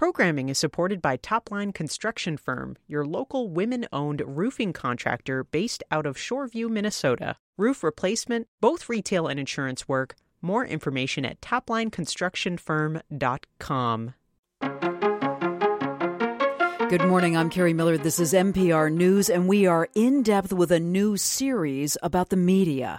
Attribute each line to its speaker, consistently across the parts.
Speaker 1: Programming is supported by Topline Construction Firm, your local women-owned roofing contractor based out of Shoreview, Minnesota. Roof replacement, both retail and insurance work. More information at toplineconstructionfirm.com.
Speaker 2: Good morning, I'm Carrie Miller. This is NPR News, and we are in depth with a new series about the media.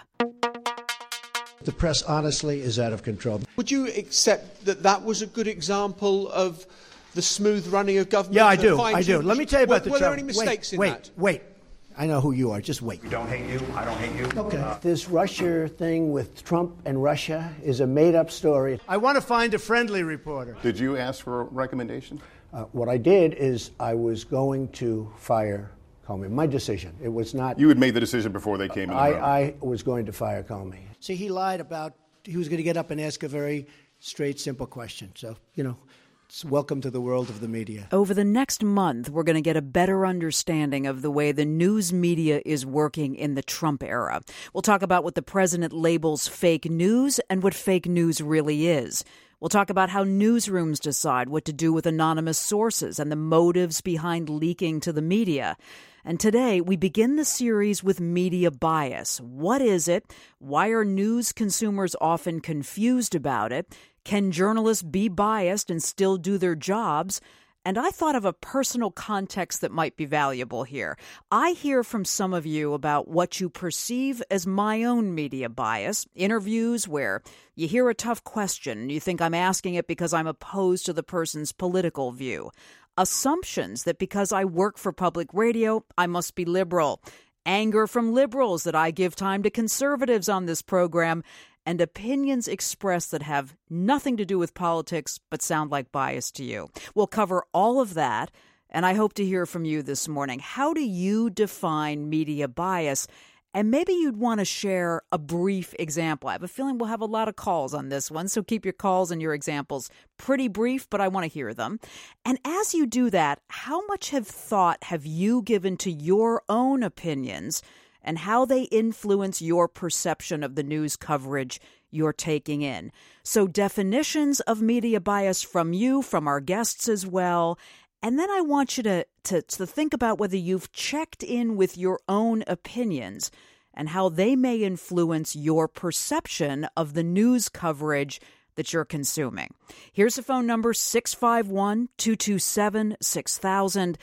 Speaker 3: The press, honestly, is out of control.
Speaker 4: Would you accept that that was a good example of the smooth running of government?
Speaker 3: Yeah, I do. Let me tell you about the
Speaker 4: trouble. Were there any mistakes in that?
Speaker 3: Wait. I know who you are. Just wait.
Speaker 5: We don't hate you. I don't hate you.
Speaker 3: Okay. This Russia thing with Trump and Russia is a made-up story. I want to find a friendly reporter.
Speaker 5: Did you ask for a recommendation?
Speaker 3: What I did is I was going to fire Comey. My decision. It was not...
Speaker 5: You had made the decision before they came in the room.
Speaker 3: I was going to fire Comey. See, he lied about... He was going to get up and ask a very straight, simple question. So, it's welcome to the world of the media.
Speaker 2: Over the next month, we're going to get a better understanding of the way the news media is working in the Trump era. We'll talk about what the president labels fake news and what fake news really is. We'll talk about how newsrooms decide what to do with anonymous sources and the motives behind leaking to the media. And today, we begin the series with media bias. What is it? Why are news consumers often confused about it? Can journalists be biased and still do their jobs? And I thought of a personal context that might be valuable here. I hear from some of you about what you perceive as my own media bias, interviews where you hear a tough question and you think I'm asking it because I'm opposed to the person's political view. Assumptions that because I work for public radio, I must be liberal. Anger from liberals that I give time to conservatives on this program. And opinions expressed that have nothing to do with politics but sound like bias to you. We'll cover all of that, and I hope to hear from you this morning. How do you define media bias? And maybe you'd want to share a brief example. I have a feeling we'll have a lot of calls on this one, so keep your calls and your examples pretty brief, but I want to hear them. And as you do that, how much thought have you given to your own opinions and how they influence your perception of the news coverage you're taking in? So definitions of media bias from you, from our guests as well. And then I want you to think about whether you've checked in with your own opinions and how they may influence your perception of the news coverage that you're consuming. Here's the phone number, 651-227-6000.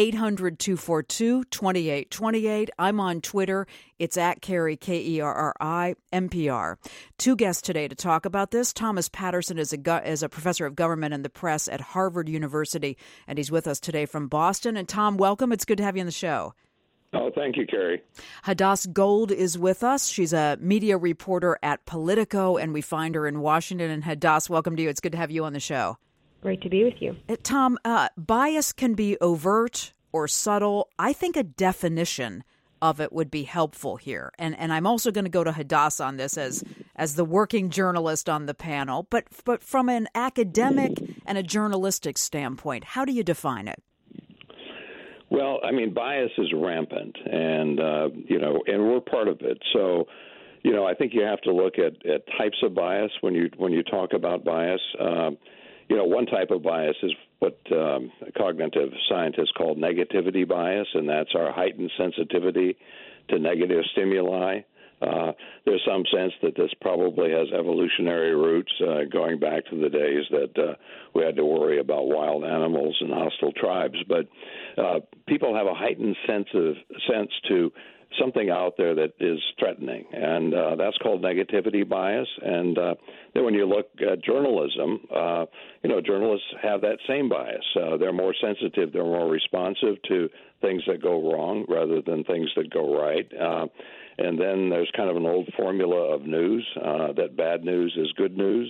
Speaker 2: 800-242-2828. I'm on Twitter. It's at Kerry, Kerri, NPR. Two guests today to talk about this. Thomas Patterson is a professor of government and the press at Harvard University, and he's with us today from Boston. And Tom, welcome. It's good to have you on the show.
Speaker 6: Oh, thank you, Kerry.
Speaker 2: Hadass Gold is with us. She's a media reporter at Politico, and we find her in Washington. And Hadass, welcome to you. It's good to have you on the show.
Speaker 7: Great to be with you.
Speaker 2: Tom, bias can be overt or subtle. I think a definition of it would be helpful here. And I'm also going to go to Hadass on this as the working journalist on the panel. But from an academic and a journalistic standpoint, how do you define it?
Speaker 6: Well, I mean, bias is rampant, and and we're part of it. So, I think you have to look at types of bias when you talk about bias. One type of bias is what cognitive scientists call negativity bias, and that's our heightened sensitivity to negative stimuli. There's some sense that this probably has evolutionary roots going back to the days that we had to worry about wild animals and hostile tribes. But people have a heightened sense to something out there that is threatening, and that's called negativity bias. And then when you look at journalism, journalists have that same bias. They're more sensitive, they're more responsive to things that go wrong rather than things that go right. And then there's kind of an old formula of news, that bad news is good news.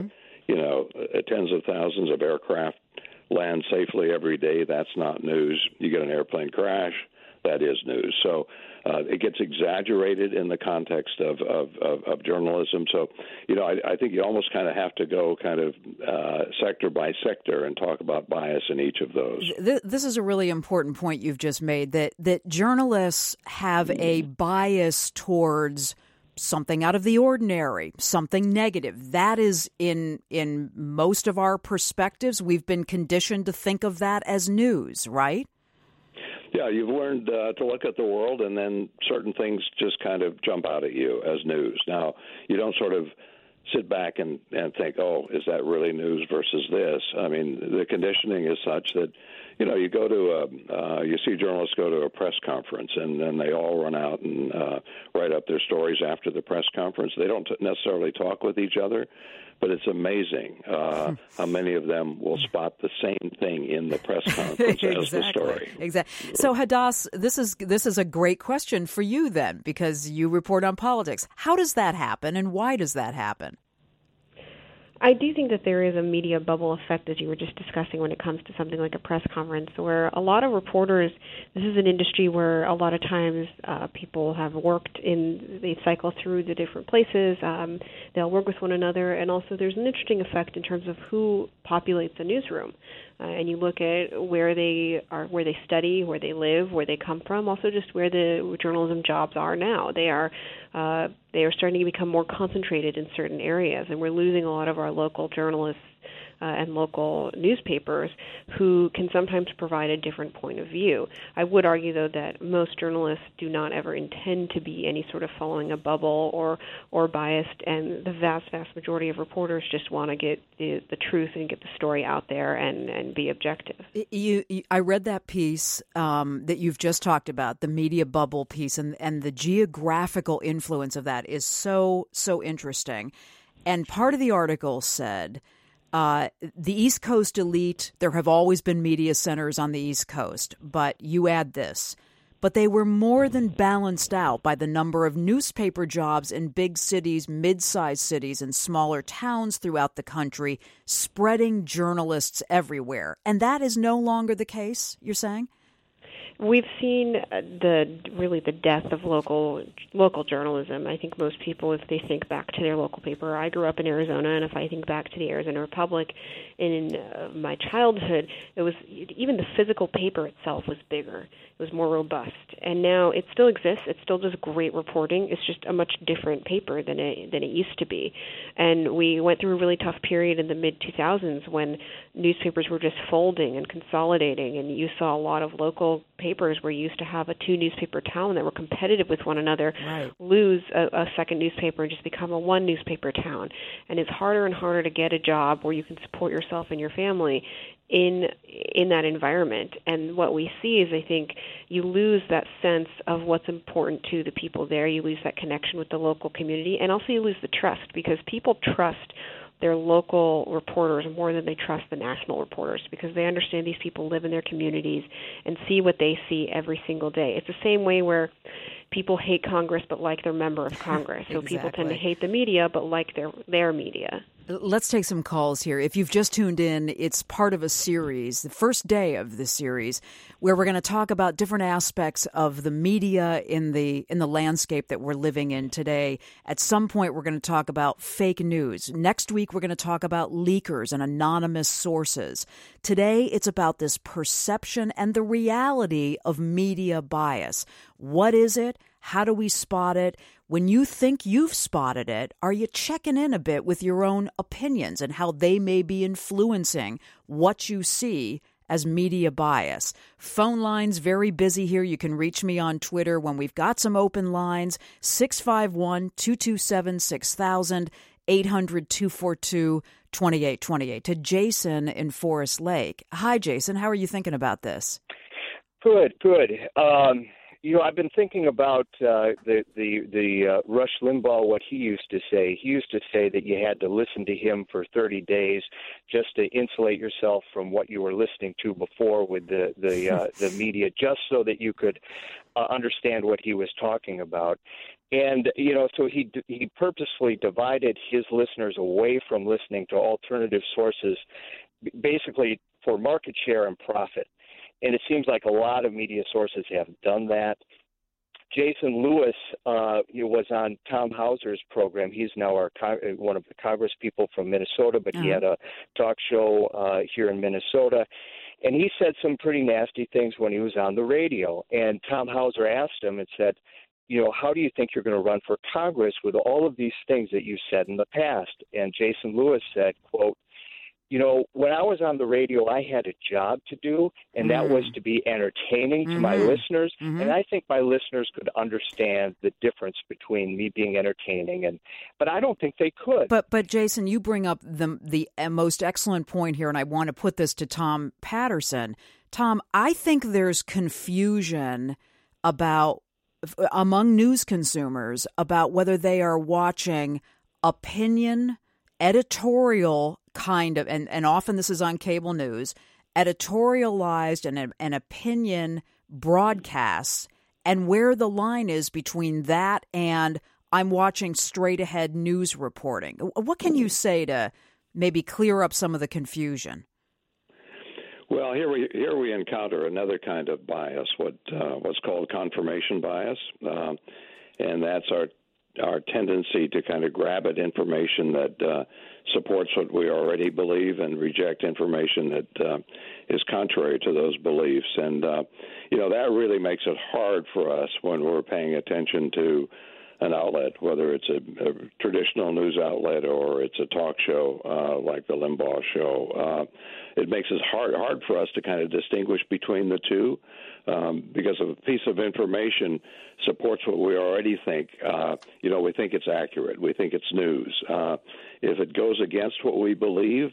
Speaker 6: Tens of thousands of aircraft land safely every day. That's not news. You get an airplane crash, that is news. So it gets exaggerated in the context of journalism. So, I think you almost kind of have to go kind of sector by sector and talk about bias in each of those.
Speaker 2: This is a really important point you've just made, that journalists have a bias towards something out of the ordinary, something negative. That is in most of our perspectives. We've been conditioned to think of that as news, right?
Speaker 6: Yeah, you've learned to look at the world, and then certain things just kind of jump out at you as news. Now, you don't sort of sit back and think, oh, is that really news versus this? I mean, the conditioning is such that, you go to you see journalists go to a press conference, and then they all run out and write up their stories after the press conference. They don't necessarily talk with each other, but it's amazing how many of them will spot the same thing in the press conference as the story.
Speaker 2: Exactly. So, Hadass, this is a great question for you then, because you report on politics. How does that happen, and why does that happen?
Speaker 7: I do think that there is a media bubble effect, as you were just discussing, when it comes to something like a press conference, where a lot of reporters, this is an industry where a lot of times people have worked they cycle through the different places, they'll work with one another, and also there's an interesting effect in terms of who populates the newsroom. And you look at where they study, where they live, where they come from, also just where the journalism jobs are now. They are starting to become more concentrated in certain areas, and we're losing a lot of our local journalists and local newspapers who can sometimes provide a different point of view. I would argue, though, that most journalists do not ever intend to be any sort of following a bubble or biased, and the vast majority of reporters just want to get the truth and get the story out there and be objective.
Speaker 2: I read that piece that you've just talked about, the media bubble piece, and the geographical influence of that is so interesting. And part of the article said, the East Coast elite, there have always been media centers on the East Coast, but you add this, but they were more than balanced out by the number of newspaper jobs in big cities, mid-sized cities, and smaller towns throughout the country, spreading journalists everywhere. And that is no longer the case, you're saying?
Speaker 7: We've seen the death of local journalism. I think most people, if they think back to their local paper, I grew up in Arizona, and if I think back to the Arizona Republic in my childhood, it was even the physical paper itself was bigger. It was more robust, and now it still exists. It still does great reporting. It's just a much different paper than it used to be. And we went through a really tough period in the mid-2000s when newspapers were just folding and consolidating, and you saw a lot of local papers where you used to have a 2-newspaper town that were competitive with one another, right, lose a second newspaper and just become a 1-newspaper town. And it's harder and harder to get a job where you can support yourself and your family in that environment. And what we see is, I think, you lose that sense of what's important to the people there. You lose that connection with the local community, and also you lose the trust, because people trust their local reporters more than they trust the national reporters, because they understand these people live in their communities and see what they see every single day. It's the same way where people hate Congress but like their member of Congress. So
Speaker 2: Exactly.
Speaker 7: People tend to hate the media but like their media.
Speaker 2: Let's take some calls here. If you've just tuned in, it's part of a series, the first day of the series, where we're going to talk about different aspects of the media in the landscape that we're living in today. At some point, we're going to talk about fake news. Next week, we're going to talk about leakers and anonymous sources. Today, it's about this perception and the reality of media bias. What is it? How do we spot it? When you think you've spotted it, are you checking in a bit with your own opinions and how they may be influencing what you see as media bias? Phone lines very busy here. You can reach me on Twitter when we've got some open lines, 651-227-6000, 800-242-2828. To Jason in Forest Lake. Hi, Jason. How are you thinking about this?
Speaker 8: Good. I've been thinking about the Rush Limbaugh, what he used to say. He used to say that you had to listen to him for 30 days just to insulate yourself from what you were listening to before with the media, just so that you could understand what he was talking about. And, so he purposely divided his listeners away from listening to alternative sources, basically for market share and profit. And it seems like a lot of media sources have done that. Jason Lewis was on Tom Hauser's program. He's now one of the Congress people from Minnesota, but he had a talk show here in Minnesota. And he said some pretty nasty things when he was on the radio. And Tom Hauser asked him and said, how do you think you're going to run for Congress with all of these things that you said in the past? And Jason Lewis said, quote, when I was on the radio, I had a job to do, and that was to be entertaining to my listeners. And I think my listeners could understand the difference between me being entertaining but I don't think they could.
Speaker 2: But Jason, you bring up the most excellent point here, and I want to put this to Tom Patterson. Tom, I think there's confusion among news consumers about whether they are watching opinion, editorial kind of, and often this is on cable news, editorialized and opinion broadcasts, and where the line is between that and I'm watching straight ahead news reporting. What can you say to maybe clear up some of the confusion?
Speaker 6: Well, here we encounter another kind of bias, what's called confirmation bias, and that's our tendency to kind of grab at information that supports what we already believe and reject information that is contrary to those beliefs. And, that really makes it hard for us when we're paying attention to an outlet, whether it's a traditional news outlet or it's a talk show like the Limbaugh show. It makes it hard for us to kind of distinguish between the two because a piece of information supports what we already think. We think it's accurate. We think it's news. If it goes against what we believe,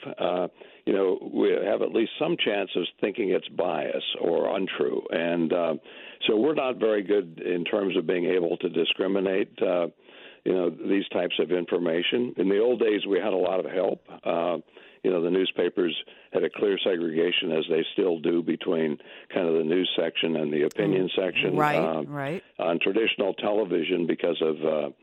Speaker 6: we have at least some chance of thinking it's bias or untrue. And so we're not very good in terms of being able to discriminate, these types of information. In the old days, we had a lot of help. The newspapers had a clear segregation, as they still do, between kind of the news section and the opinion section.
Speaker 2: Right.
Speaker 6: On traditional television, because of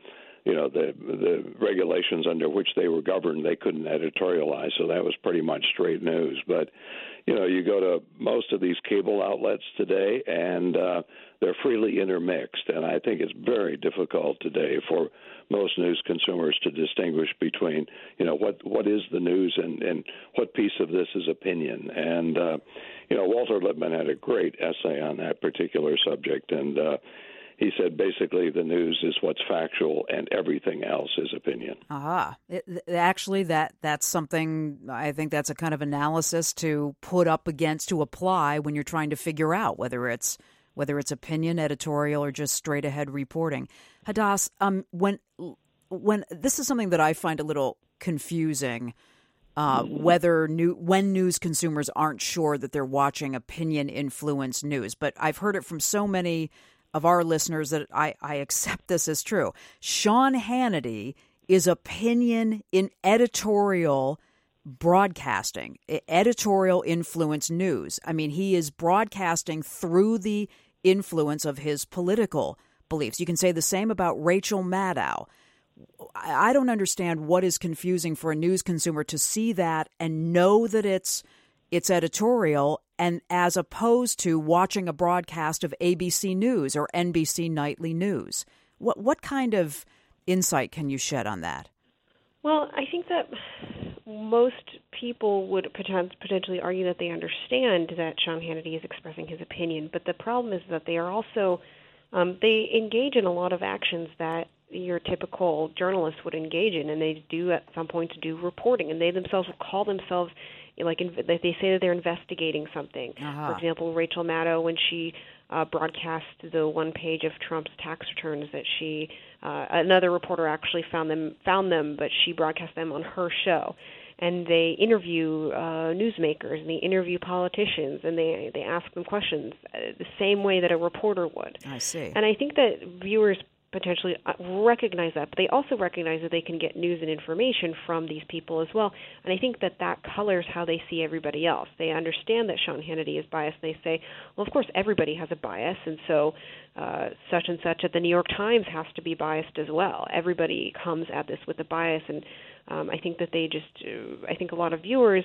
Speaker 6: the regulations under which they were governed, they couldn't editorialize, so that was pretty much straight news. But you go to most of these cable outlets today, and they're freely intermixed, and I think it's very difficult today for most news consumers to distinguish between, what is the news and what piece of this is opinion. And, Walter Lippmann had a great essay on that particular subject, and he said basically the news is what's factual and everything else is opinion.
Speaker 2: Actually, that's something, I think that's a kind of analysis to put up against, to apply when you're trying to figure out whether it's opinion, editorial, or just straight ahead reporting. Hadass, when this is something that I find a little confusing, when news consumers aren't sure that they're watching opinion influenced news, but I've heard it from so many of our listeners that I accept this as true. Sean Hannity is opinion in editorial broadcasting, editorial influence news. I mean, he is broadcasting through the influence of his political beliefs. You can say the same about Rachel Maddow. I don't understand what is confusing for a news consumer to see that and know that it's editorial, and as opposed to watching a broadcast of ABC News or NBC Nightly News. What kind of insight can you shed on that?
Speaker 7: Well, I think that most people would potentially argue that they understand that Sean Hannity is expressing his opinion, but the problem is that they are also they engage in a lot of actions that your typical journalist would engage in, and they do at some point to do reporting, and they themselves will call themselves they say that they're investigating something. For example, Rachel Maddow, when she broadcast the one page of Trump's tax returns, that she another reporter actually found them, but she broadcast them on her show. And they interview newsmakers, and they interview politicians, and they ask them questions the same way that a reporter would.
Speaker 2: I see.
Speaker 7: And I think that viewers potentially recognize that, but they also recognize that they can get news and information from these people as well. And I think that colors how they see everybody else. They understand that Sean Hannity is biased, and they say, well, of course, everybody has a bias, and so such and such at the New York Times has to be biased as well. Everybody comes at this with a bias, and I think that I think a lot of viewers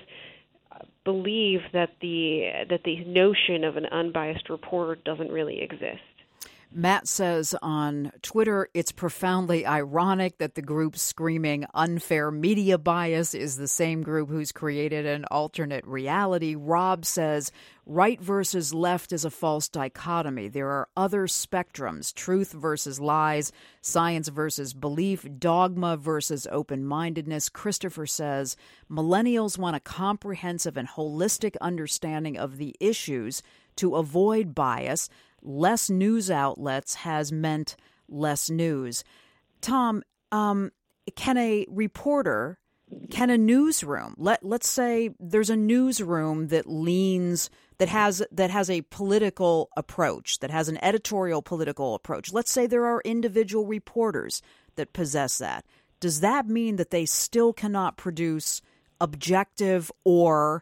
Speaker 7: believe that the notion of an unbiased reporter doesn't really exist.
Speaker 2: Matt says on Twitter, it's profoundly ironic that the group screaming unfair media bias is the same group who's created an alternate reality. Rob says right versus left is a false dichotomy. There are other spectrums, truth versus lies, science versus belief, dogma versus open-mindedness. Christopher says millennials want a comprehensive and holistic understanding of the issues to avoid bias. Less news outlets has meant less news. Tom, can a newsroom, let's say there's a newsroom that has a political approach, that has an editorial political approach. Let's say there are individual reporters that possess that. Does that mean that they still cannot produce objective or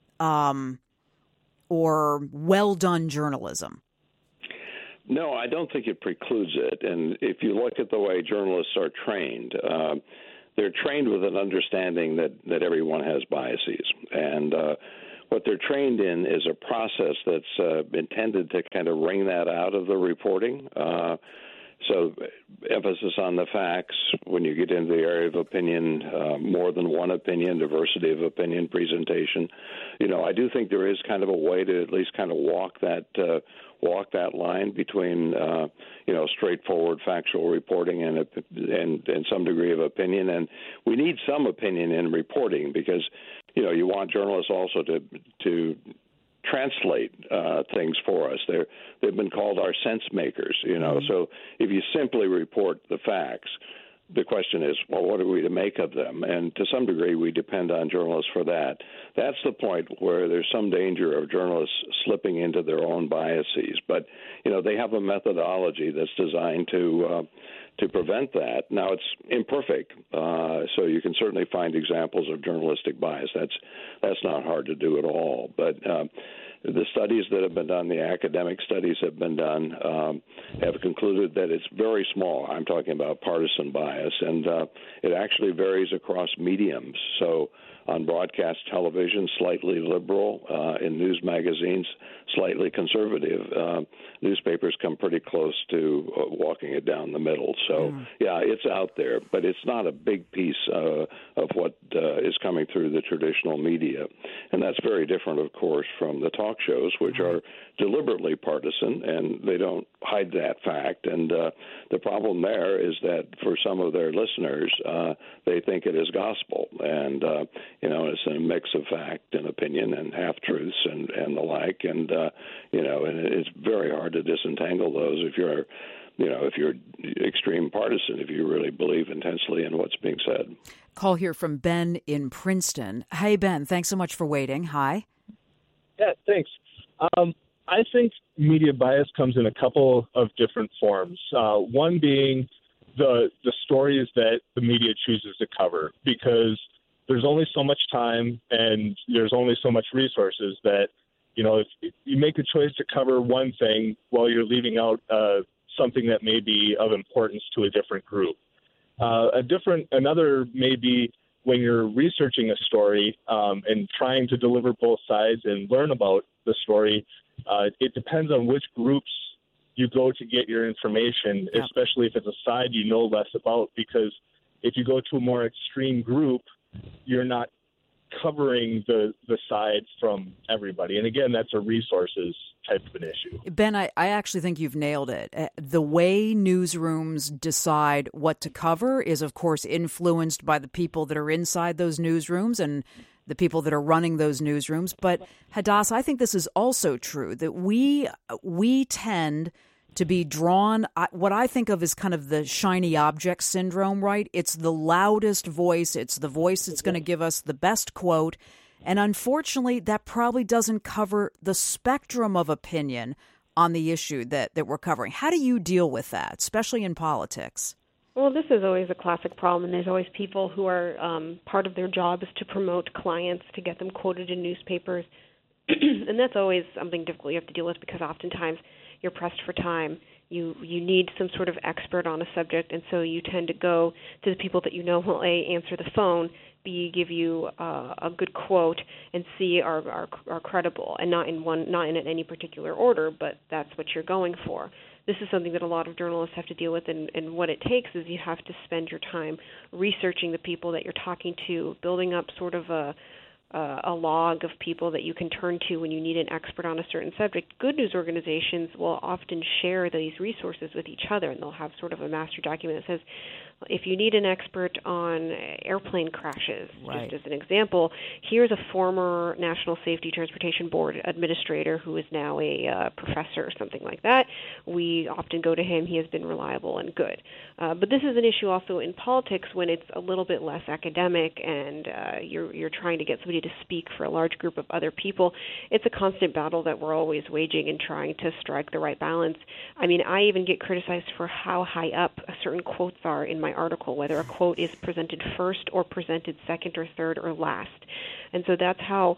Speaker 2: well-done journalism?
Speaker 6: No, I don't think it precludes it. And if you look at the way journalists are trained, they're trained with an understanding that everyone has biases. And what they're trained in is a process that's intended to kind of wring that out of the reporting. So emphasis on the facts when you get into the area of opinion, more than one opinion, diversity of opinion, presentation. I do think there is kind of a way to at least kind of walk that line between straightforward factual reporting and some degree of opinion. And we need some opinion in reporting because you want journalists also to translate things for us. They've been called our sense makers, So if you simply report the facts, the question is, well, what are we to make of them? And to some degree, we depend on journalists for that. That's the point where there's some danger of journalists slipping into their own biases. But, they have a methodology that's designed to prevent that. Now, it's imperfect, so you can certainly find examples of journalistic bias. That's not hard to do at all. But the studies that have been done, the academic studies have been done, have concluded that it's very small. I'm talking about partisan bias, and it actually varies across mediums. So on broadcast television, slightly liberal. In news magazines, slightly conservative. Newspapers come pretty close to walking it down the middle. So, yeah, it's out there, but it's not a big piece of what is coming through the traditional media. And that's very different, of course, from the talk shows, which are deliberately partisan, and they don't hide that fact. And the problem there is that for some of their listeners, they think it is gospel. And, it's a mix of fact and opinion and half-truths and the like. And, and it's very hard to disentangle those if you're extreme partisan, if you really believe intensely in what's being said.
Speaker 2: Call here from Ben in Princeton. Hey, Ben, thanks so much for waiting. Hi.
Speaker 9: Yeah, thanks. I think media bias comes in a couple of different forms. One being the stories that the media chooses to cover, because there's only so much time and there's only so much resources that, if you make a choice to cover one thing while you're leaving out something that may be of importance to a different group. Another may be when you're researching a story and trying to deliver both sides and learn about the story. It depends on which groups you go to get your information, especially if it's a side you know less about, because if you go to a more extreme group, you're not covering the side from everybody. And again, that's a resources type of an issue.
Speaker 2: Ben, I actually think you've nailed it. The way newsrooms decide what to cover is, of course, influenced by the people that are inside those newsrooms and the people that are running those newsrooms. But Hadass, I think this is also true, that we tend to be drawn, what I think of as kind of the shiny object syndrome, right? It's the loudest voice. It's the voice that's going to give us the best quote. And unfortunately, that probably doesn't cover the spectrum of opinion on the issue that we're covering. How do you deal with that, especially in politics?
Speaker 7: Well, this is always a classic problem, and there's always people who are part of their job is to promote clients, to get them quoted in newspapers. And that's always something difficult you have to deal with, because oftentimes you're pressed for time. You need some sort of expert on a subject, and so you tend to go to the people that you know will, A, answer the phone, B give you a good quote, and C are credible, and not in any particular order, but that's what you're going for. This is something that a lot of journalists have to deal with, and what it takes is you have to spend your time researching the people that you're talking to, building up sort of a log of people that you can turn to when you need an expert on a certain subject. Good news organizations will often share these resources with each other, and they'll have sort of a master document that says, if you need an expert on airplane crashes,
Speaker 2: right,
Speaker 7: just as an example, here's a former National Safety Transportation Board administrator who is now a professor or something like that. We often go to him. He has been reliable and good. But this is an issue also in politics when it's a little bit less academic and you're trying to get somebody to speak for a large group of other people. It's a constant battle that we're always waging and trying to strike the right balance. I mean, I even get criticized for how high up certain quotes are in my article, whether a quote is presented first or presented second or third or last. And so that's how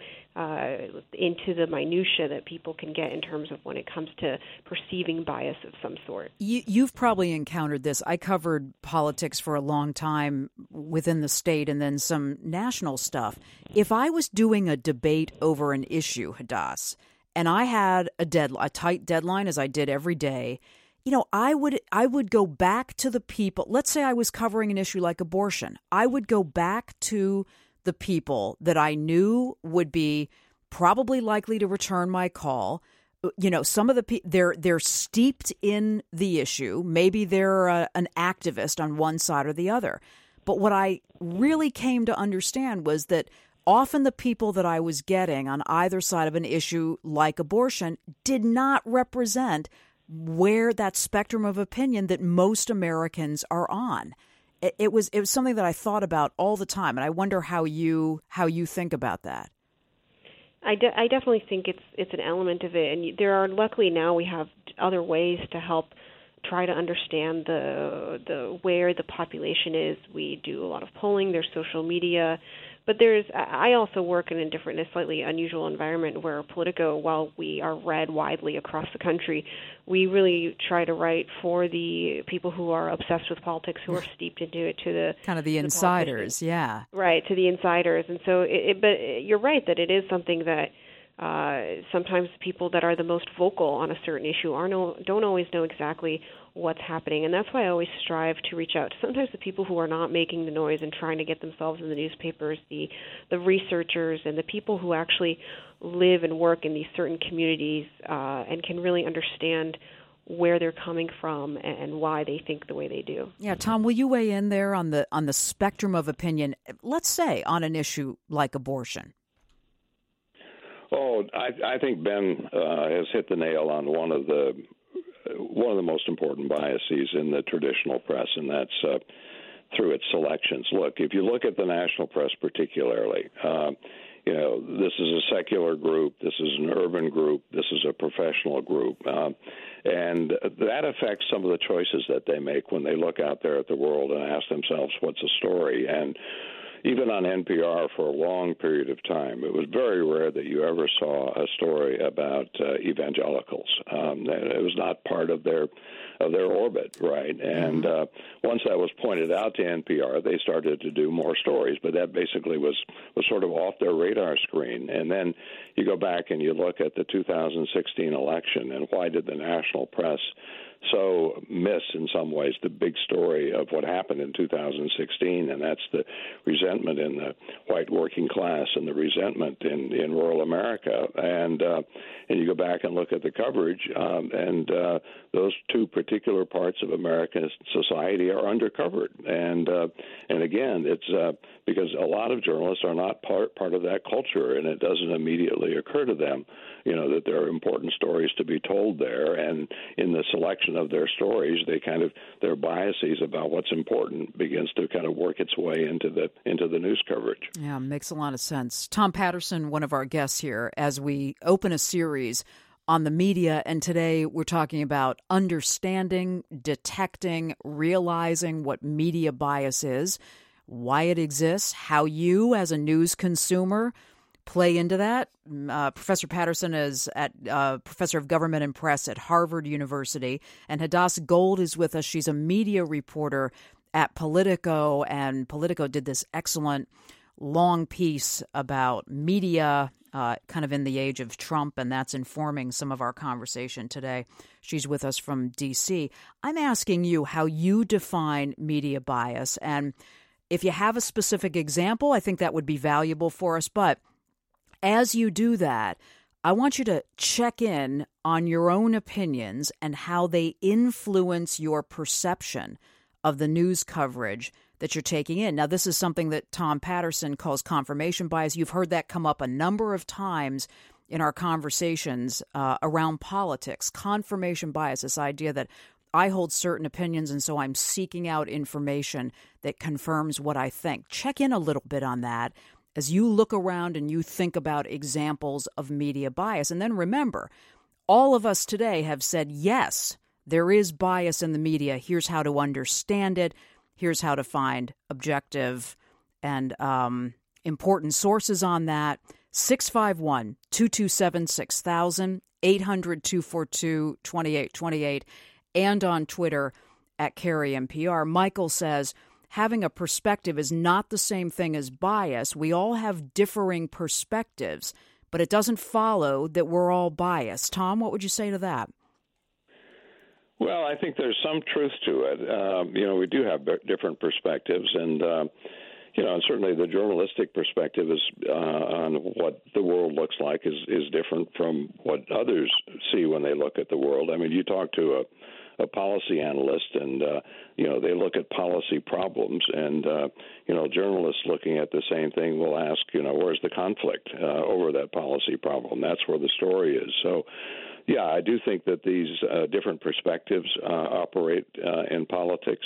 Speaker 7: into the minutia that people can get in terms of when it comes to perceiving bias of some sort.
Speaker 2: You've probably encountered this. I covered politics for a long time within the state and then some national stuff. If I was doing a debate over an issue, Hadass, and I had a tight deadline, as I did every day, I would go back to the people. Let's say I was covering an issue like abortion. I would go back to the people that I knew would be probably likely to return my call. Some of the they're steeped in the issue. Maybe they're an activist on one side or the other. But what I really came to understand was that often the people that I was getting on either side of an issue like abortion did not represent where that spectrum of opinion that most Americans are on. It was something that I thought about all the time, and I wonder how you think about that.
Speaker 7: I definitely think it's an element of it, and there are, luckily now we have other ways to help try to understand the where the population is. We do a lot of polling. There's social media. But I also work in a slightly unusual environment where Politico, while we are read widely across the country, we really try to write for the people who are obsessed with politics, who are steeped into it, to the
Speaker 2: kind of the insiders, yeah.
Speaker 7: Right, to the insiders. And so, but you're right that it is something that sometimes people that are the most vocal on a certain issue don't always know exactly what's happening. And that's why I always strive to reach out to sometimes the people who are not making the noise and trying to get themselves in the newspapers, the researchers and the people who actually live and work in these certain communities and can really understand where they're coming from and why they think the way they do.
Speaker 2: Yeah, Tom, will you weigh in there on the spectrum of opinion, let's say on an issue like abortion?
Speaker 6: Oh, I think Ben has hit the nail on one of the most important biases in the traditional press, and that's through its selections. Look, if you look at the national press particularly, this is a secular group, this is an urban group, this is a professional group, and that affects some of the choices that they make when they look out there at the world and ask themselves, what's a story? And even on NPR for a long period of time, it was very rare that you ever saw a story about evangelicals. It was not part of their orbit, right? And once that was pointed out to NPR, they started to do more stories, but that basically was sort of off their radar screen. And then you go back and you look at the 2016 election, and why did the national press so miss in some ways the big story of what happened in 2016, and that's the resentment in the white working class and the resentment in rural America. And you go back and look at the coverage, and those two particular parts of American society are undercovered. And again, it's because a lot of journalists are not part of that culture, and it doesn't immediately occur to them, that there are important stories to be told there. And in the selection of their stories, their biases about what's important begins to kind of work its way into the news coverage.
Speaker 2: Yeah, makes a lot of sense. Tom Patterson, one of our guests here, as we open a series on the media, and today we're talking about understanding, detecting, realizing what media bias is, why it exists, how you as a news consumer play into that. Professor Patterson is Professor of Government and Press at Harvard University, and Hadass Gold is with us. She's a media reporter at Politico, and Politico did this excellent long piece about media kind of in the age of Trump, and that's informing some of our conversation today. She's with us from D.C. I'm asking you how you define media bias, and if you have a specific example, I think that would be valuable for us. But as you do that, I want you to check in on your own opinions and how they influence your perception of the news coverage that you're taking in. Now, this is something that Tom Patterson calls confirmation bias. You've heard that come up a number of times in our conversations around politics. Confirmation bias, this idea that I hold certain opinions, and so I'm seeking out information that confirms what I think. Check in a little bit on that as you look around and you think about examples of media bias. And then remember, all of us today have said, yes, there is bias in the media. Here's how to understand it. Here's how to find objective and important sources on that. 651-227-6000, 800-242-2828, and on Twitter at Carrie NPR. Michael says, having a perspective is not the same thing as bias. We all have differing perspectives, but it doesn't follow that we're all biased. Tom, what would you say to that?
Speaker 6: Well, I think there's some truth to it. We do have different perspectives, and and certainly the journalistic perspective is on what the world looks like is different from what others see when they look at the world. I mean, you talk to a policy analyst, and they look at policy problems, and journalists looking at the same thing will ask, where's the conflict over that policy problem? That's where the story is. So. Yeah, I do think that these different perspectives operate in politics,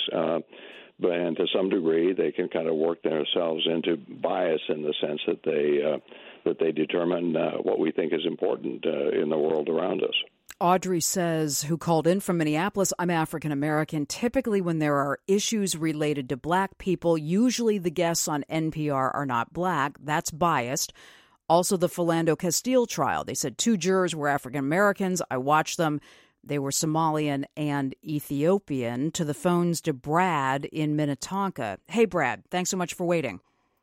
Speaker 6: and to some degree they can kind of work themselves into bias in the sense that they determine what we think is important in the world around us.
Speaker 2: Audrey says, who called in from Minneapolis, I'm African American. Typically when there are issues related to black people, usually the guests on NPR are not black. That's biased. Also, the Philando Castile trial. They said 2 jurors were African Americans. I watched them. They were Somalian and Ethiopian. To the phones to Brad in Minnetonka. Hey, Brad, thanks so much for waiting.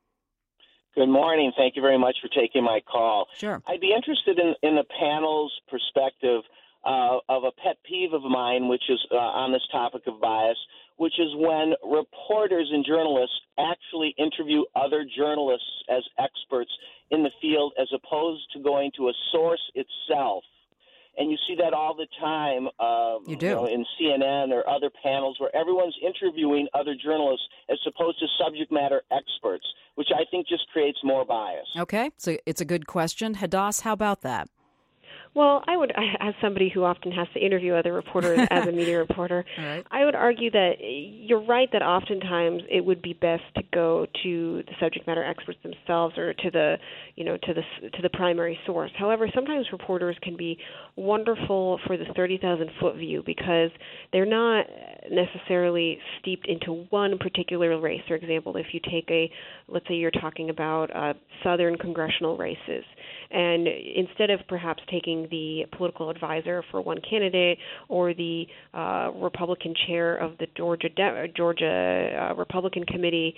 Speaker 10: Good morning. Thank you very much for taking my call.
Speaker 2: Sure.
Speaker 10: I'd be interested in the panel's perspective of a pet peeve of mine, which is on this topic of bias, which is when reporters and journalists actually interview other journalists as experts in the field as opposed to going to a source itself. And you see that all the time
Speaker 2: you do.
Speaker 10: In CNN or other panels where everyone's interviewing other journalists as opposed to subject matter experts, which I think just creates more bias.
Speaker 2: Okay, so it's a good question. Hadass, how about that?
Speaker 7: Well, as somebody who often has to interview other reporters as a media reporter,
Speaker 2: right.
Speaker 7: I would argue that you're right that oftentimes it would be best to go to the subject matter experts themselves or to the primary source. However, sometimes reporters can be wonderful for the 30,000-foot view because they're not necessarily steeped into one particular race. For example, if you take let's say you're talking about southern congressional races, and instead of perhaps taking the political advisor for one candidate or the Republican chair of the Georgia Republican Committee,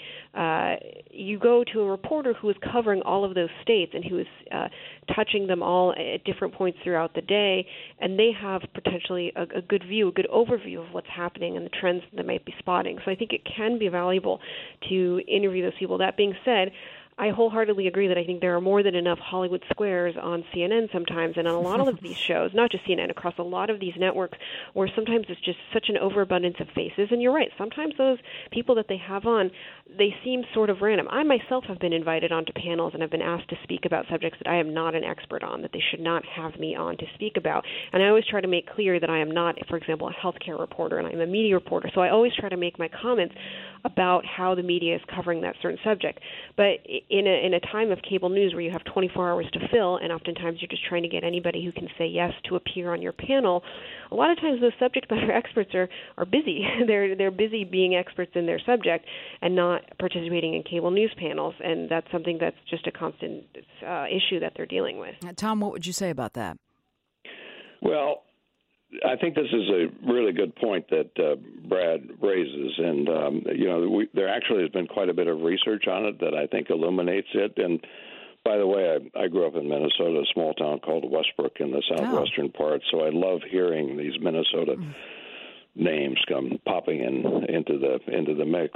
Speaker 7: you go to a reporter who is covering all of those states and who is touching them all at different points throughout the day, and they have potentially a good view, a good overview of what's happening and the trends that they might be spotting. So I think it can be valuable to interview those people. That being said, I wholeheartedly agree that I think there are more than enough Hollywood squares on CNN sometimes and on a lot of these shows, not just CNN, across a lot of these networks where sometimes it's just such an overabundance of faces. And you're right, sometimes those people that they have on, they seem sort of random. I myself have been invited onto panels and have been asked to speak about subjects that I am not an expert on, that they should not have me on to speak about. And I always try to make clear that I am not, for example, a healthcare reporter and I'm a media reporter. So I always try to make my comments about how the media is covering that certain subject. But in a time of cable news where you have 24 hours to fill, and oftentimes you're just trying to get anybody who can say yes to appear on your panel, a lot of times those subject matter experts are busy. They're busy being experts in their subject and not participating in cable news panels, and that's something that's just a constant issue that they're dealing with.
Speaker 2: Tom, what would you say about that?
Speaker 6: Well, I think this is a really good point that Brad raises, and there actually has been quite a bit of research on it that I think illuminates it. And by the way, I grew up in Minnesota, a small town called Westbrook in the southwestern part, so I love hearing these Minnesota names come popping into the mix.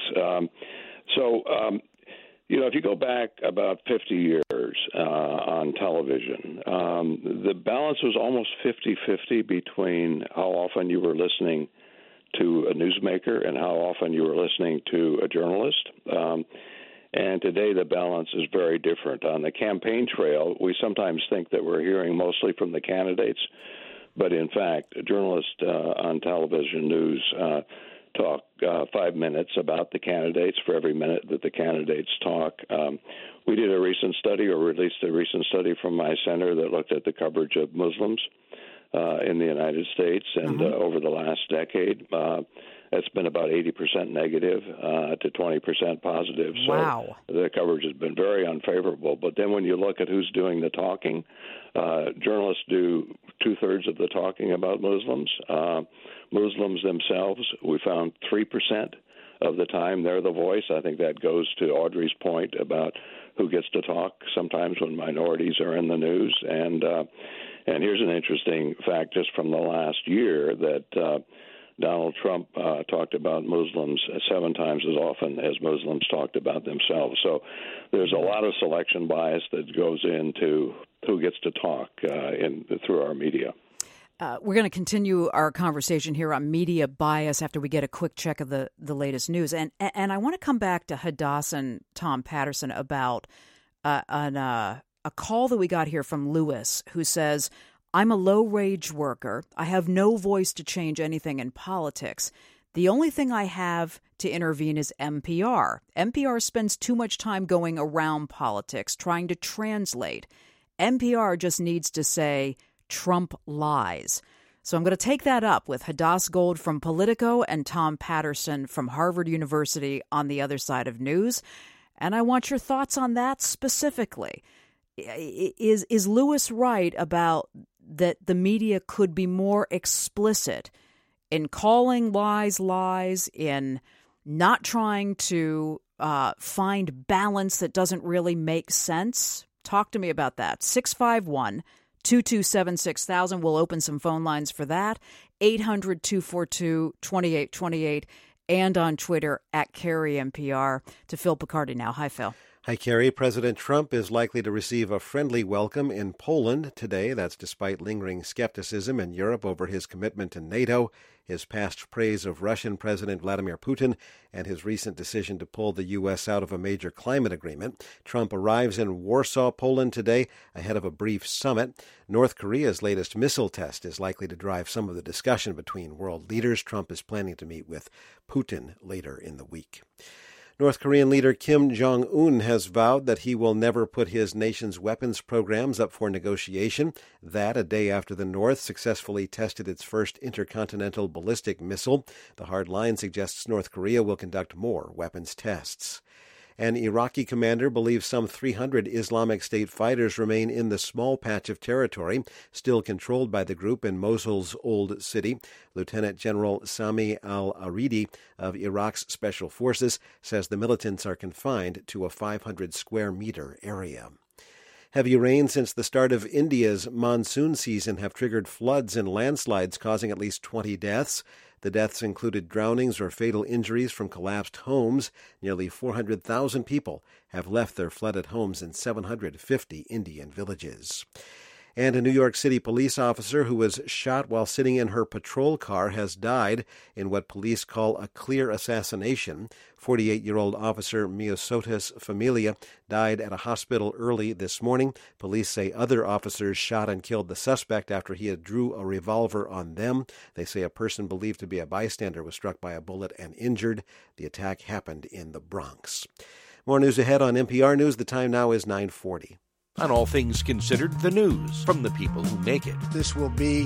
Speaker 6: If you go back about 50 years on television, the balance was almost 50-50 between how often you were listening to a newsmaker and how often you were listening to a journalist. And today the balance is very different. On the campaign trail, we sometimes think that we're hearing mostly from the candidates, but in fact, journalists on television news talk 5 minutes about the candidates for every minute that the candidates talk. We did a recent study, or released a recent study from my center that looked at the coverage of Muslims in the United States, and over the last decade, it's been about 80% negative to 20% positive. So
Speaker 2: wow.
Speaker 6: The coverage has been very unfavorable. But then when you look at who's doing the talking, journalists do 2/3 of the talking about Muslims. Muslims themselves, we found 3% of the time they're the voice. I think that goes to Audrey's point about who gets to talk sometimes when minorities are in the news. And here's an interesting fact just from the last year that Donald Trump talked about Muslims 7 times as often as Muslims talked about themselves. So there's a lot of selection bias that goes into who gets to talk through our media.
Speaker 2: We're going to continue our conversation here on media bias after we get a quick check of the latest news. And I want to come back to Hadass and Tom Patterson about a call that we got here from Lewis, who says, I'm a low-wage worker. I have no voice to change anything in politics. The only thing I have to intervene is NPR. NPR spends too much time going around politics, trying to translate. NPR just needs to say, Trump lies. So I'm going to take that up with Hadass Gold from Politico and Tom Patterson from Harvard University on the other side of news. And I want your thoughts on that specifically. Is Lewis right about that the media could be more explicit in calling lies, in not trying to find balance that doesn't really make sense? Talk to me about that. 651-227-6000. We'll open some phone lines for that. 800-242-2828 and on Twitter @CarrieNPR. To Phil Picardi now. Hi, Phil.
Speaker 11: Hi, Carrie. President Trump is likely to receive a friendly welcome in Poland today. That's despite lingering skepticism in Europe over his commitment to NATO, his past praise of Russian President Vladimir Putin, and his recent decision to pull the U.S. out of a major climate agreement. Trump arrives in Warsaw, Poland today ahead of a brief summit. North Korea's latest missile test is likely to drive some of the discussion between world leaders. Trump is planning to meet with Putin later in the week. North Korean leader Kim Jong-un has vowed that he will never put his nation's weapons programs up for negotiation. That a day after the North successfully tested its first intercontinental ballistic missile. The hard line suggests North Korea will conduct more weapons tests. An Iraqi commander believes some 300 Islamic State fighters remain in the small patch of territory still controlled by the group in Mosul's old city. Lieutenant General Sami al-Aridi of Iraq's Special Forces says the militants are confined to a 500-square-meter area. Heavy rain since the start of India's monsoon season have triggered floods and landslides causing at least 20 deaths. The deaths included drownings or fatal injuries from collapsed homes. Nearly 400,000 people have left their flooded homes in 750 Indian villages. And a New York City police officer who was shot while sitting in her patrol car has died in what police call a clear assassination. 48-year-old officer Miosotis Familia died at a hospital early this morning. Police say other officers shot and killed the suspect after he had drew a revolver on them. They say a person believed to be a bystander was struck by a bullet and injured. The attack happened in the Bronx. More news ahead on NPR News. The time now is 9:40.
Speaker 12: On All Things Considered, the news from the people who make it.
Speaker 3: This will be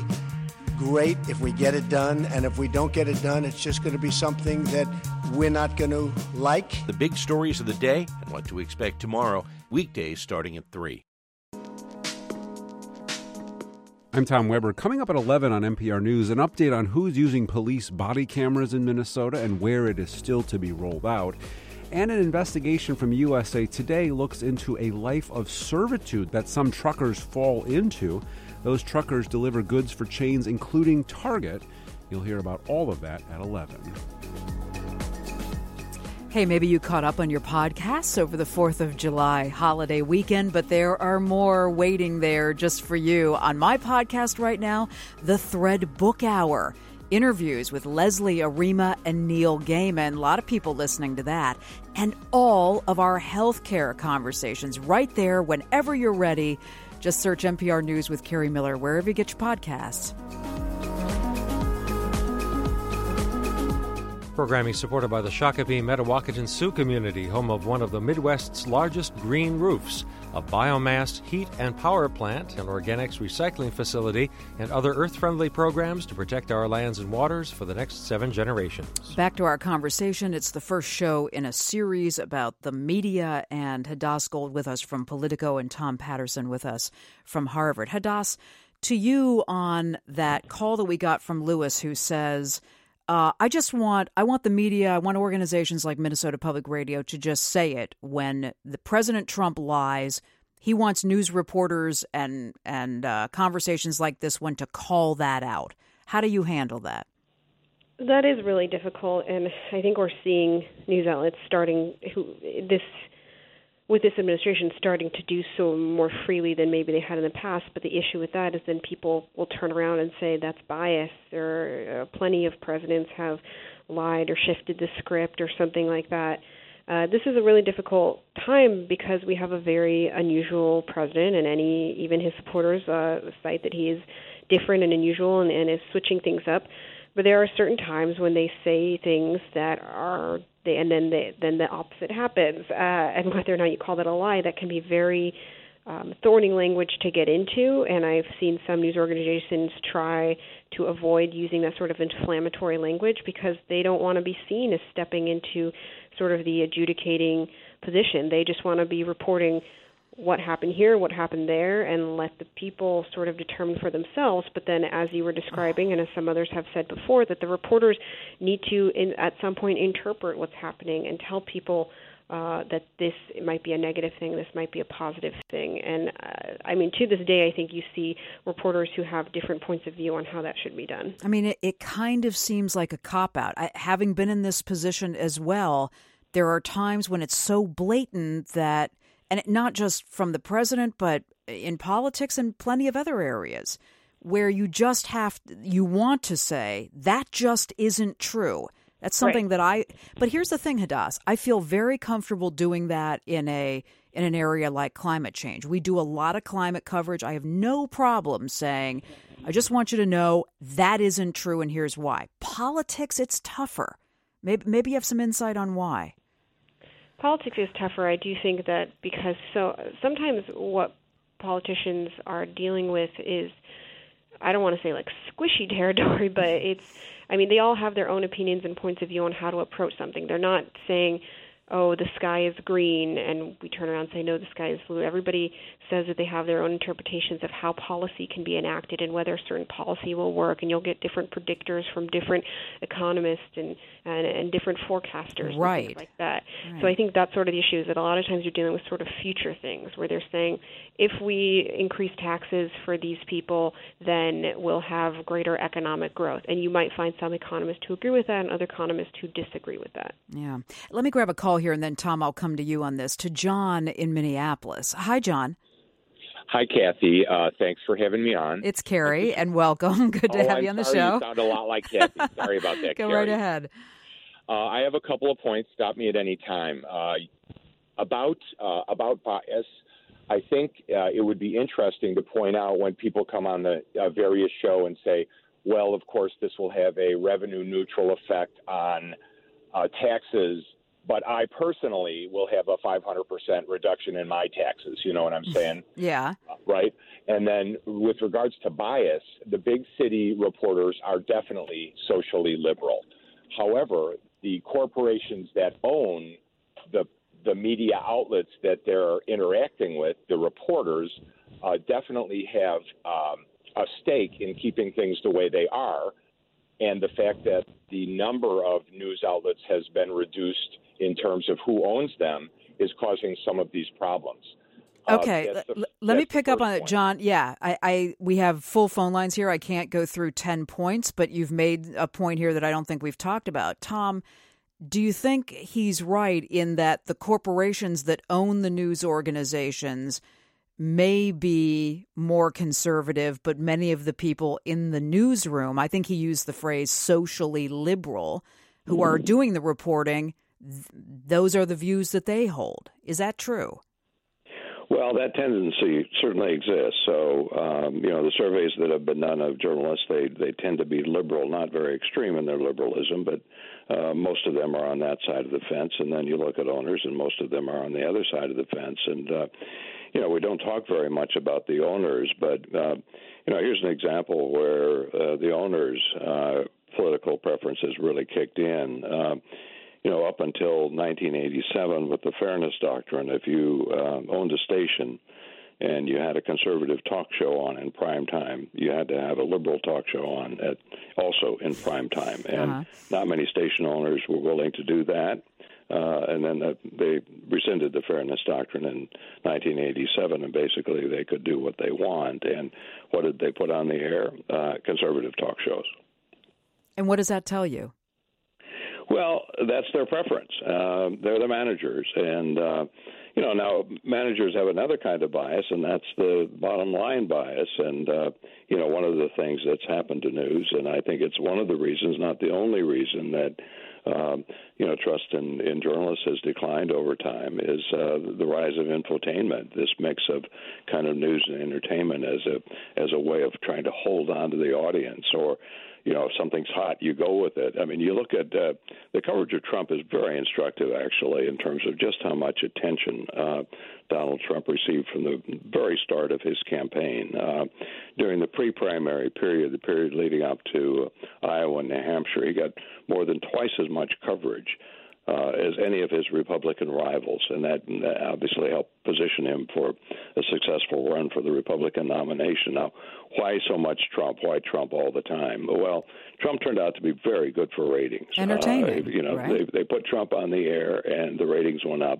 Speaker 3: great if we get it done, and if we don't get it done, it's just going to be something that we're not going to like.
Speaker 12: The big stories of the day and what to expect tomorrow, weekdays starting at 3.
Speaker 13: I'm Tom Weber. Coming up at 11 on NPR News, an update on who's using police body cameras in Minnesota and where it is still to be rolled out. And an investigation from USA Today looks into a life of servitude that some truckers fall into. Those truckers deliver goods for chains including Target. You'll hear about all of that at 11.
Speaker 2: Hey, maybe you caught up on your podcasts over the 4th of July holiday weekend, but there are more waiting there just for you. On my podcast right now, The Thread Book Hour. Interviews with Leslie Arima and Neil Gaiman. A lot of people listening to that. And all of our healthcare conversations right there whenever you're ready. Just search NPR News with Carrie Miller wherever you get your podcasts.
Speaker 14: Programming supported by the Shakopee Metawakan Sioux community, home of one of the Midwest's largest green roofs, a biomass heat and power plant, an organics recycling facility, and other earth-friendly programs to protect our lands and waters for the next 7 generations.
Speaker 2: Back to our conversation. It's the first show in a series about the media, and Hadass Gold with us from Politico and Tom Patterson with us from Harvard. Hadass, to you on that call that we got from Lewis, who says, I want the media, I want organizations like Minnesota Public Radio to just say it. When the President Trump lies, he wants news reporters and conversations like this one to call that out. How do you handle that?
Speaker 7: That is really difficult, and I think we're seeing news outlets with this administration starting to do so more freely than maybe they had in the past. But the issue with that is then people will turn around and say that's bias, or plenty of presidents have lied or shifted the script or something like that. This is a really difficult time because we have a very unusual president, and even his supporters cite that he is different and unusual and is switching things up. But there are certain times when they say things that are, then the opposite happens. And whether or not you call that a lie, that can be very thorny language to get into. And I've seen some news organizations try to avoid using that sort of inflammatory language because they don't want to be seen as stepping into sort of the adjudicating position. They just want to be reporting what happened here, what happened there, and let the people sort of determine for themselves. But then, as you were describing, and as some others have said before, that the reporters need to, at some point, interpret what's happening and tell people that this might be a negative thing, this might be a positive thing. And, to this day, I think you see reporters who have different points of view on how that should be done.
Speaker 2: I mean, it kind of seems like a cop-out. Having been in this position as well, there are times when it's so blatant that, and not just from the president, but in politics and plenty of other areas, where you want to say, that just isn't true. That's something right. But here's the thing, Hadass, I feel very comfortable doing that in an area like climate change. We do a lot of climate coverage. I have no problem saying, I just want you to know that isn't true, and here's why. Politics, it's tougher. Maybe you have some insight on why.
Speaker 7: Politics is tougher. I do think that because sometimes what politicians are dealing with is, I don't want to say like squishy territory, but they all have their own opinions and points of view on how to approach something. They're not saying, oh, the sky is green, and we turn around and say, no, the sky is blue. Everybody says that they have their own interpretations of how policy can be enacted and whether a certain policy will work, and you'll get different predictors from different economists and different forecasters
Speaker 2: right.
Speaker 7: and things like that.
Speaker 2: Right.
Speaker 7: So I think that's sort of the issue, is that a lot of times you're dealing with sort of future things where they're saying, if we increase taxes for these people, then we'll have greater economic growth. And you might find some economists who agree with that and other economists who disagree with that.
Speaker 2: Yeah. Let me grab a call here, and then, Tom, I'll come to you on this. To John in Minneapolis. Hi, John.
Speaker 15: Hi, Kathy. Thanks for having me on.
Speaker 2: It's Carrie, and welcome. Good to have you on the show.
Speaker 15: You sound a lot like Kathy. Sorry about that,
Speaker 2: Go
Speaker 15: Carrie.
Speaker 2: right ahead.
Speaker 15: I have a couple of points. Stop me at any time. About bias, I think it would be interesting to point out when people come on the various show and say, well, of course, this will have a revenue-neutral effect on taxes, but I personally will have a 500% reduction in my taxes. You know what I'm saying?
Speaker 2: Yeah.
Speaker 15: Right? And then with regards to bias, the big city reporters are definitely socially liberal. However, the corporations that own the media outlets that they're interacting with, the reporters, definitely have a stake in keeping things the way they are. And the fact that the number of news outlets has been reduced in terms of who owns them is causing some of these problems.
Speaker 2: Okay, let me pick up on it, John. Yeah, we have full phone lines here. I can't go through 10 points, but you've made a point here that I don't think we've talked about. Tom, do you think he's right in that the corporations that own the news organizations may be more conservative, but many of the people in the newsroom, I think he used the phrase socially liberal, who are doing the reporting, those are the views that they hold. Is that true?
Speaker 6: Well, that tendency certainly exists. So, the surveys that have been done of journalists, they tend to be liberal, not very extreme in their liberalism, but most of them are on that side of the fence. And then you look at owners, and most of them are on the other side of the fence. And, we don't talk very much about the owners, but, here's an example where the owners' political preferences really kicked in. Up until 1987 with the Fairness Doctrine, if you owned a station and you had a conservative talk show on in prime time, you had to have a liberal talk show on also in prime time. And not many station owners were willing to do that. And then they rescinded the Fairness Doctrine in 1987, and basically they could do what they want. And what did they put on the air? Conservative talk shows.
Speaker 2: And what does that tell you?
Speaker 6: Well, that's their preference. They're the managers. And, now managers have another kind of bias, and that's the bottom line bias. And, one of the things that's happened to news, and I think it's one of the reasons, not the only reason, that trust in journalists has declined over time is the rise of infotainment, this mix of kind of news and entertainment as a way of trying to hold on to the audience, or if something's hot, you go with it. I mean, you look at the coverage of Trump is very instructive, actually, in terms of just how much attention Donald Trump received from the very start of his campaign. During the pre-primary period, the period leading up to Iowa and New Hampshire, he got more than twice as much coverage as any of his Republican rivals, and that obviously helped position him for a successful run for the Republican nomination. Now, why so much Trump? Why Trump all the time? Well, Trump turned out to be very good for ratings.
Speaker 2: Entertaining, right?
Speaker 6: They put Trump on the air, and the ratings went up,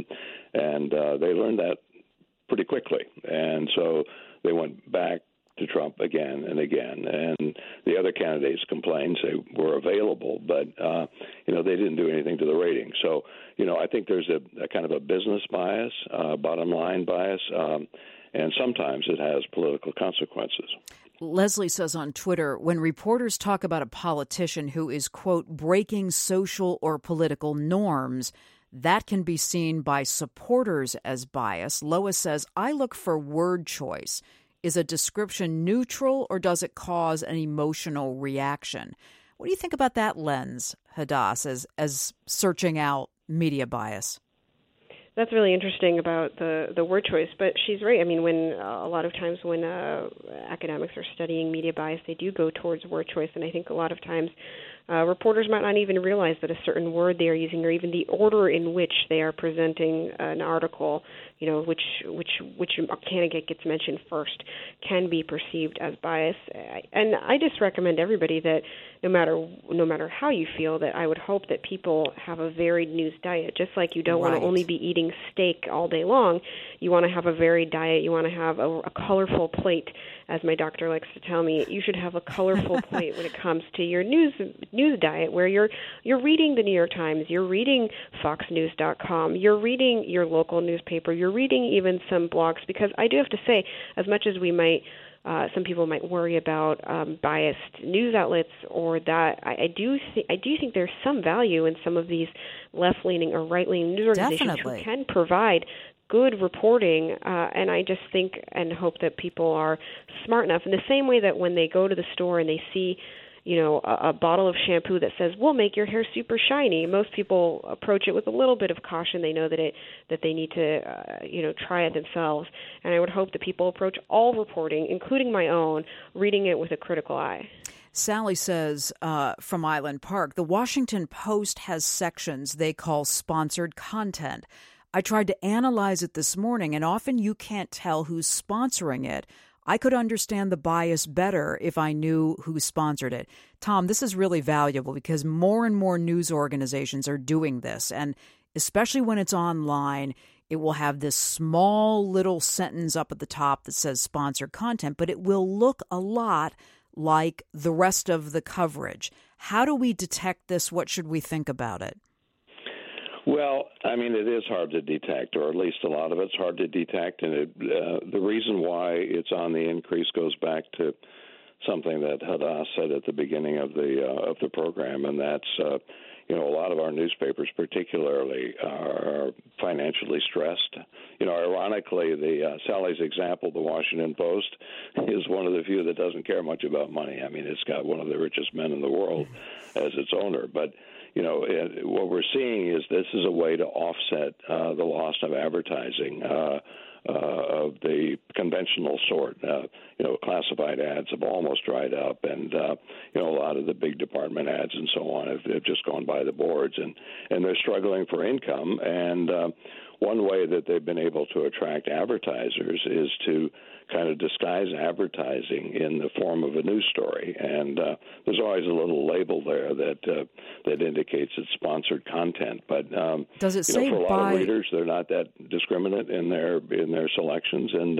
Speaker 6: and they learned that pretty quickly, and so they went back to Trump again and again, and the other candidates complained they were available, but they didn't do anything to the ratings. So I think there's a kind of a business bias, bottom line bias, and sometimes it has political consequences.
Speaker 2: Leslie says on Twitter, when reporters talk about a politician who is, quote, breaking social or political norms, that can be seen by supporters as bias. Lois says, I look for word choice. Is a description neutral, or does it cause an emotional reaction? What do you think about that lens, Hadass, as searching out media bias?
Speaker 7: That's really interesting about the word choice, but she's right. I mean, when a lot of times when academics are studying media bias, they do go towards word choice, and I think a lot of times reporters might not even realize that a certain word they are using, or even the order in which they are presenting an article, which candidate gets mentioned first, can be perceived as bias. And I just recommend everybody that no matter how you feel, that I would hope that people have a varied news diet. Just like you don't want to only be eating steak all day long, you want to have a varied diet. You want to have a colorful plate. As my doctor likes to tell me, you should have a colorful plate when it comes to your news diet, where you're reading the New York Times, you're reading FoxNews.com, you're reading your local newspaper, you're reading even some blogs. Because I do have to say, as much as we might, some people might worry about biased news outlets, or that I do think there's some value in some of these left-leaning or right-leaning news organizations who can provide good reporting, and I just think and hope that people are smart enough in the same way that when they go to the store and they see, a bottle of shampoo that says, we'll make your hair super shiny, most people approach it with a little bit of caution. They know that they need to, try it themselves. And I would hope that people approach all reporting, including my own, reading it with a critical eye.
Speaker 2: Sally says from Island Park, the Washington Post has sections they call sponsored content. I tried to analyze it this morning, and often you can't tell who's sponsoring it. I could understand the bias better if I knew who sponsored it. Tom, this is really valuable because more and more news organizations are doing this, and especially when it's online, it will have this small little sentence up at the top that says sponsored content, but it will look a lot like the rest of the coverage. How do we detect this? What should we think about it?
Speaker 6: Well, I mean, it is hard to detect, or at least a lot of it's hard to detect. And the reason why it's on the increase goes back to something that Hadass said at the beginning of the program, and that's a lot of our newspapers, particularly, are financially stressed. Ironically, Sally's example, the Washington Post, is one of the few that doesn't care much about money. I mean, it's got one of the richest men in the world as its owner, but what we're seeing is this is a way to offset the loss of advertising of the conventional sort. Classified ads have almost dried up, and a lot of the big department ads and so on have just gone by the boards, and they're struggling for income. And one way that they've been able to attract advertisers is to kind of disguise advertising in the form of a news story, and there's always a little label there that indicates it's sponsored content. But
Speaker 2: does it say
Speaker 6: for a lot of readers, they're not that discriminate in their selections, and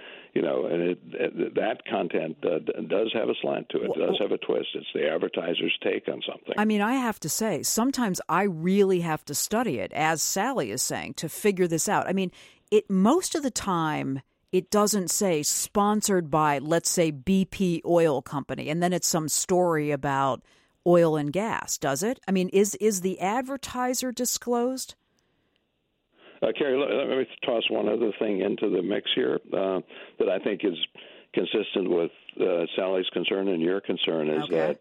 Speaker 6: that content does have a slant to it. Does have a twist. It's the advertiser's take on something.
Speaker 2: I mean, I have to say, sometimes I really have to study it, as Sally is saying, to figure this out. I mean, most of the time, it doesn't say sponsored by, let's say, BP Oil Company, and then it's some story about oil and gas, does it? I mean, is the advertiser disclosed?
Speaker 6: Carrie, let me toss one other thing into the mix here that I think is consistent with Sally's concern and your concern is that,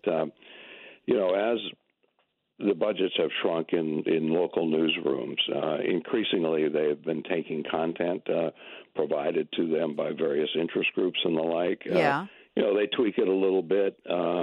Speaker 6: as the budgets have shrunk in local newsrooms, increasingly they've been taking content provided to them by various interest groups and the like. They tweak it a little bit,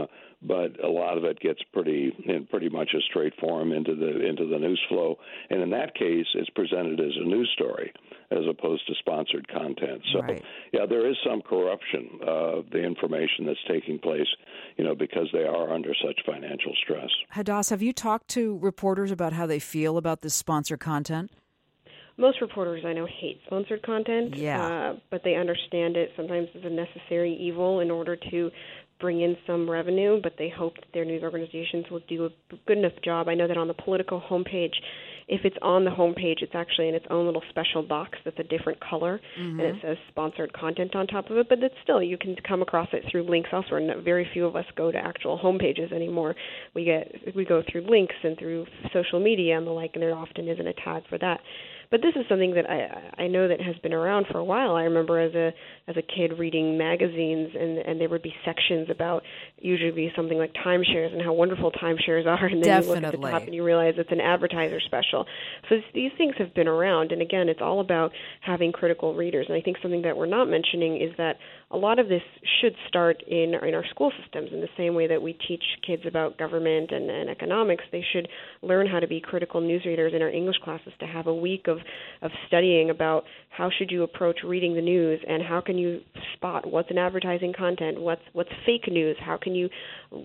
Speaker 6: but a lot of it gets pretty much a straight form into the news flow. And in that case, it's presented as a news story as opposed to sponsored content. So, there is some corruption of the information that's taking place, because they are under such financial stress.
Speaker 2: Hadass, have you talked to reporters about how they feel about this sponsored content?
Speaker 7: Most reporters I know hate sponsored content, but they understand it sometimes as a necessary evil in order to bring in some revenue, but they hope that their news organizations will do a good enough job. I know that on the Politico homepage, if it's on the homepage, it's actually in its own little special box that's a different color, and it says sponsored content on top of it, but it's still, you can come across it through links elsewhere, and very few of us go to actual homepages anymore. We go through links and through social media and the like, and there often isn't a tag for that. But this is something that I know that has been around for a while. I remember as a kid reading magazines, and there would be sections about usually something like timeshares and how wonderful timeshares are, and then you look at the top and you realize it's an advertiser special. So these things have been around, and again, it's all about having critical readers. And I think something that we're not mentioning is that a lot of this should start in our school systems in the same way that we teach kids about government and economics. They should learn how to be critical news readers in our English classes, to have a week of studying about how should you approach reading the news and how can you spot what's an advertising content, what's fake news, how can you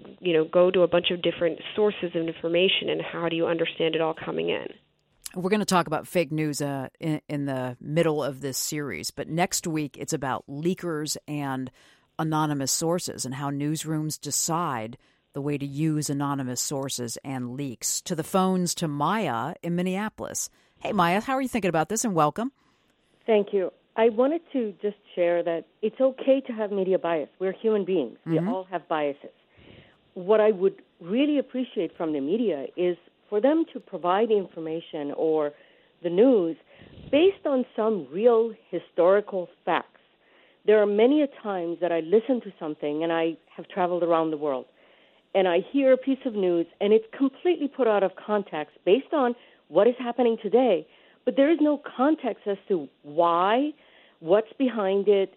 Speaker 7: go to a bunch of different sources of information, and how do you understand it all coming in.
Speaker 2: We're going to talk about fake news in the middle of this series, but next week it's about leakers and anonymous sources and how newsrooms decide the way to use anonymous sources and leaks. To the phones to Maya in Minneapolis. Hey, Maya, how are you thinking about this, and welcome.
Speaker 16: Thank you. I wanted to just share that it's okay to have media bias. We're human beings. We all have biases. What I would really appreciate from the media is for them to provide information or the news based on some real historical facts. There are many a times that I listen to something, and I have traveled around the world, and I hear a piece of news, and it's completely put out of context based on what is happening today, but there is no context as to why, what's behind it,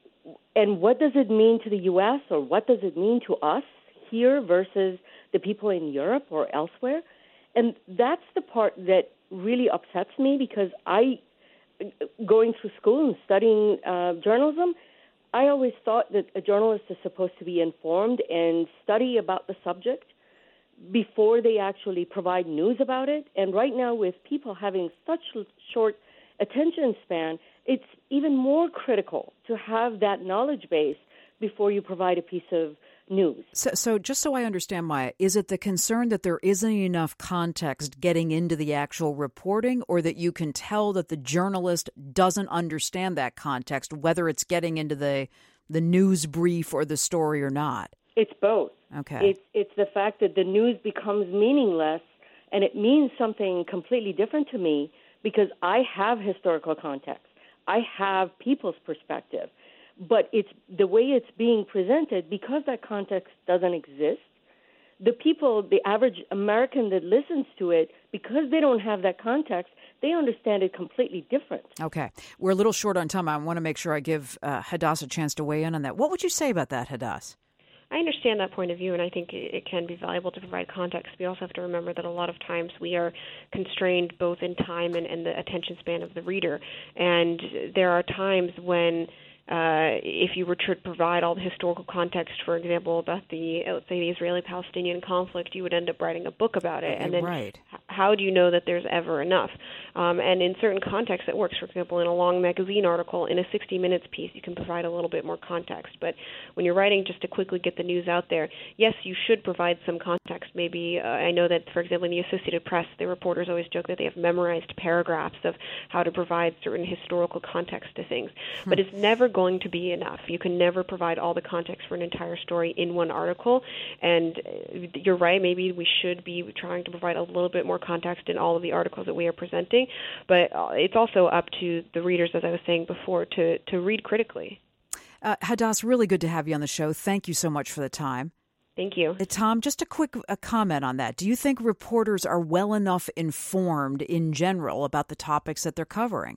Speaker 16: and what does it mean to the U.S. or what does it mean to us here versus the people in Europe or elsewhere. And that's the part that really upsets me, because going through school and studying journalism, I always thought that a journalist is supposed to be informed and study about the subject before they actually provide news about it. And right now, with people having such short attention span, it's even more critical to have that knowledge base before you provide a piece of news.
Speaker 2: So just so I understand, Maya, is it the concern that there isn't enough context getting into the actual reporting, or that you can tell that the journalist doesn't understand that context, whether it's getting into the news brief or the story or not?
Speaker 16: It's both.
Speaker 2: Okay.
Speaker 16: It's the fact that the news becomes meaningless, and it means something completely different to me because I have historical context. I have people's perspective. But it's the way it's being presented, because that context doesn't exist. The people, the average American that listens to it, because they don't have that context, they understand it completely different.
Speaker 2: Okay. We're a little short on time. I want to make sure I give Hadass a chance to weigh in on that. What would you say about that, Hadass?
Speaker 7: I understand that point of view, and I think it can be valuable to provide context. We also have to remember that a lot of times we are constrained both in time and the attention span of the reader. And there are times when if you were to provide all the historical context, for example, about let's say the Israeli-Palestinian conflict, you would end up writing a book about it. And then how do you know that there's ever enough? And in certain contexts it works. For example, in a long magazine article, in a 60 Minutes piece, you can provide a little bit more context. But when you're writing just to quickly get the news out there, yes, you should provide some context. Maybe I know that, for example, in the Associated Press, the reporters always joke that they have memorized paragraphs of how to provide certain historical context to things. But it's never going to be enough. You can never provide all the context for an entire story in one article. And you're right, maybe we should be trying to provide a little bit more context in all of the articles that we are presenting. But it's also up to the readers, as I was saying before, to read critically.
Speaker 2: Hadass, really good to have you on the show. Thank you so much for the time.
Speaker 7: Thank you.
Speaker 2: Tom, just a quick comment on that. Do you think reporters are well enough informed in general about the topics that they're covering?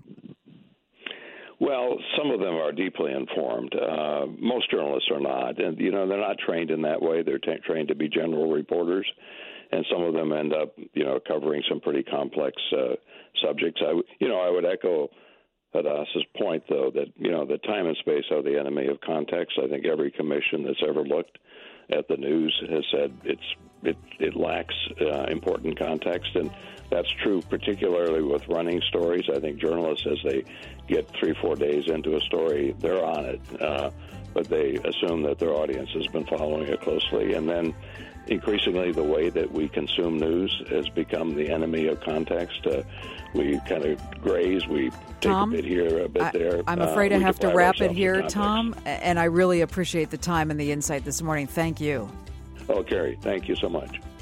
Speaker 6: Well, some of them are deeply informed. Most journalists are not. And, they're not trained in that way. They're trained to be general reporters. And some of them end up, covering some pretty complex subjects. I would echo Hadass's point, though, that, that time and space are the enemy of context. I think every commission that's ever looked at the news has said it lacks important context, and that's true particularly with running stories. I think journalists, as they get 3-4 days into a story, they're on it, but they assume that their audience has been following it closely, and then increasingly the way that we consume news has become the enemy of context. We kind of graze, we take a bit here, a bit there.
Speaker 2: I'm afraid I have to wrap it here, Tom, and I really appreciate the time and the insight this morning. Thank you.
Speaker 6: Oh, Carrie, thank you so much.